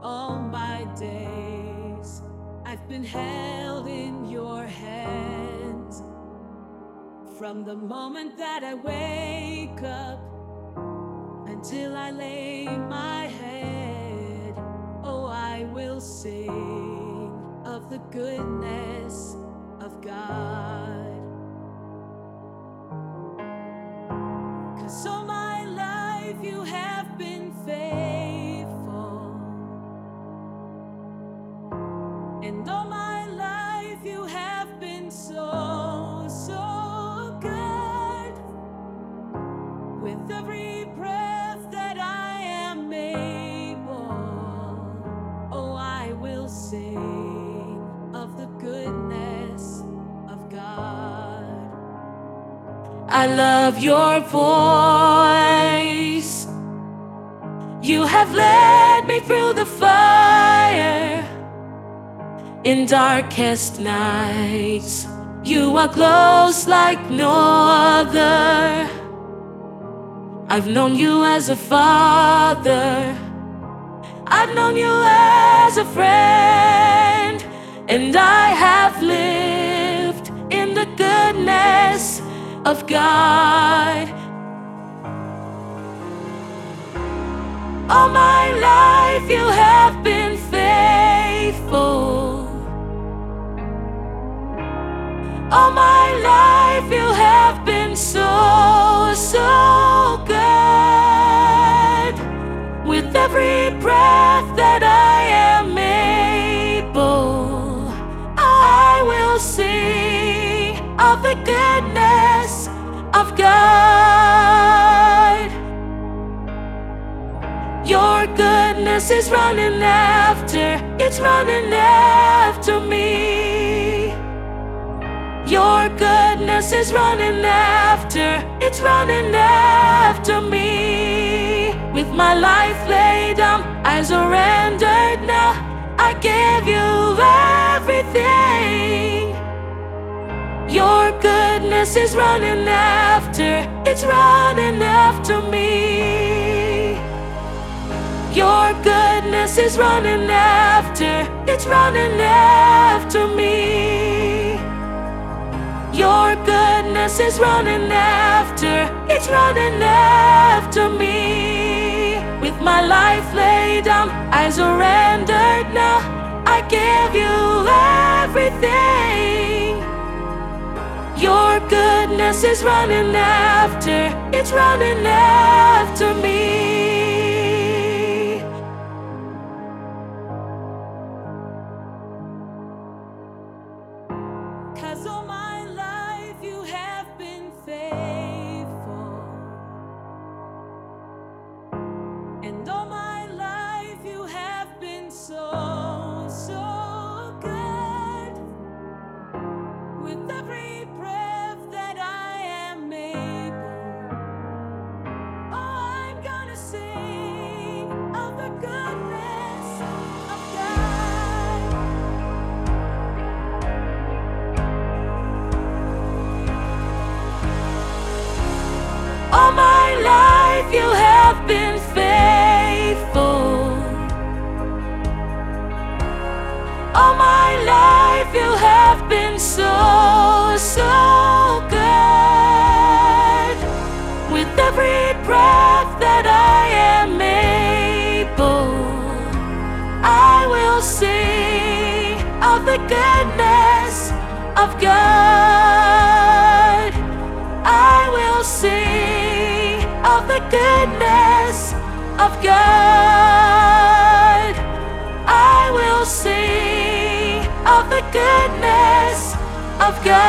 All my days I've been held in your hands. From the moment that I wake up until I lay my head, oh, I will sing of the goodness of God. 'Cause all my life you have been faithful, and all my life you have been so, so good. With every breath that I am able, oh, I will sing of the goodness of God. I love your voice. You have led me through the fire in darkest nights. You are close like no other. I've known you as a father, I've known you as a friend, and I have lived in the goodness of God. All my life you have been faithful. All my life you have been so, so good. With every breath that I am able, I will sing of the goodness of God. Your goodness is running after, it's running after me. Your goodness is running after, it's running after me. With my life laid down, I surrendered now. I give you everything. Your goodness is running after, it's running after me. Your goodness is running after, it's running after me. Your goodness is running after, it's running after me. With my life laid down, I surrendered now. I give you everything. Your goodness is running after, it's running after me. 'Cause all my life you have been faithful, and all my life you have been so, so good. With every breath that I am able, oh, I'm gonna sing of the goodness of God. All my life you have been faithful. All my life you have been so, so good. With every breath that I am able, I will sing of the goodness of God. I will sing of the goodness of God. I will sing of the goodness of God.